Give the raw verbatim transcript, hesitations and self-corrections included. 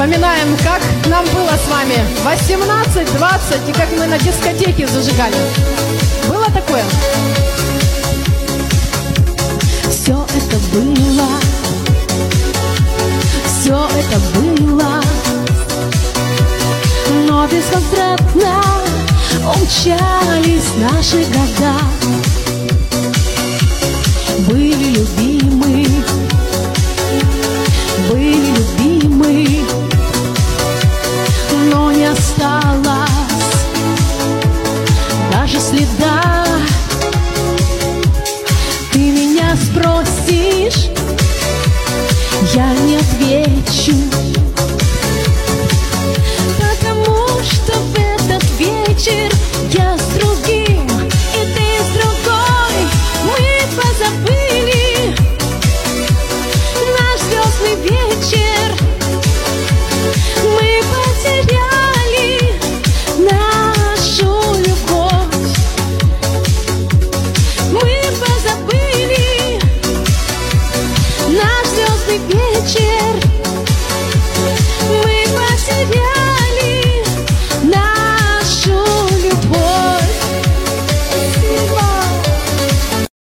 Вспоминаем, как нам было с вами восемнадцать двадцать, и как мы на дискотеке зажигали. Было такое? Все это было, все это было, но безвозвратно умчались наши года.